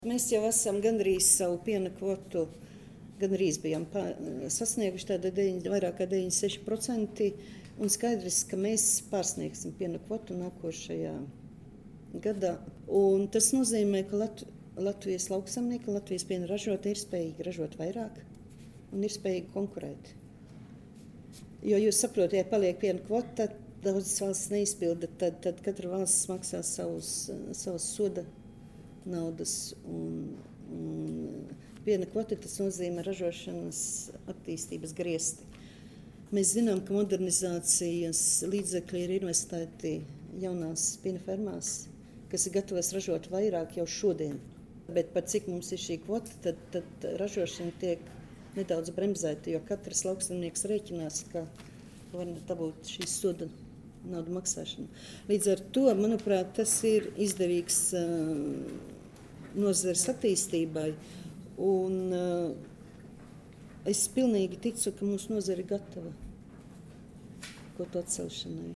Mēs jau esam gandrīz savu piena kvotu, gandrīz bijām sasnieguši vairāk kā 96%, un skaidrs, ka mēs pārsniegsim piena kvotu nākošajā gadā. Un tas nozīmē, ka Latvijas lauksaimnieki, Latvijas piena ražotāji ir spējīgi ražot vairāk un ir spējīgi konkurēt. Jo jūs saprotat, ja paliek piena kvota, daudzas valsts neizpilda, tad katra valsts maksā savus soda naudas un piena kvota, tas nozīmē ražošanas attīstības griesti. Mēs zinām, ka modernizācijas līdzekļi ir investēti jaunās piena fermās, kas ir gatavas ražot vairāk jau šodien. Bet par cik mums ir šī kvota, tad ražošana tiek nedaudz bremzēta, jo katrs lauksaimnieks rēķinās, ka var dabūt šīs soda naudu maksāšanu. Līdz ar to, manuprāt, tas ir izdevīgs nozares attīstībai, un es pilnīgi ticu, ka mūsu nozare ir gatava kvotu atcelšanai.